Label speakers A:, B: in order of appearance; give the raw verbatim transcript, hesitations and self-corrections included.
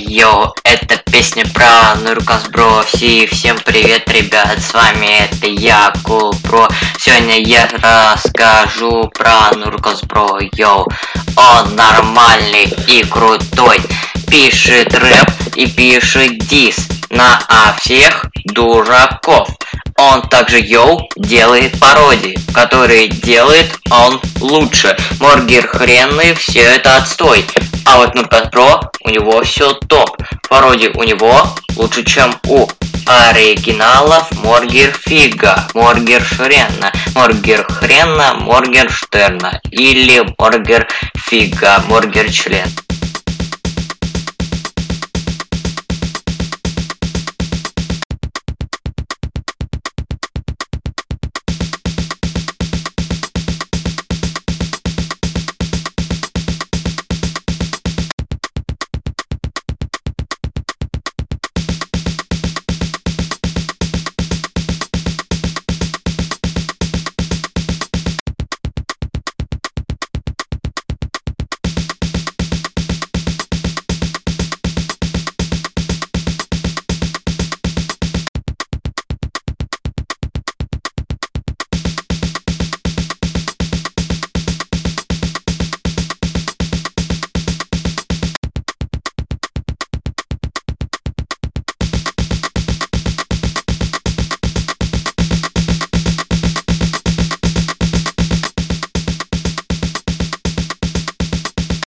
A: Йоу, это песня про Нуркас Бро. И всем привет, ребят, с вами это я, Кул Про. Сегодня я расскажу про Нуркас Бро. Йоу, он нормальный и крутой, пишет рэп и пишет дис на а всех дураков. Он также, йоу, делает пародии, которые делает он лучше. Моргер хренный, все это отстой. А вот Нуркас Бро, у него все топ. Пародии у него лучше, чем у оригиналов Моргер Фига, Моргер Шрена, Моргер Хрена, Моргер Штерна или Моргер Фига, Моргер Член.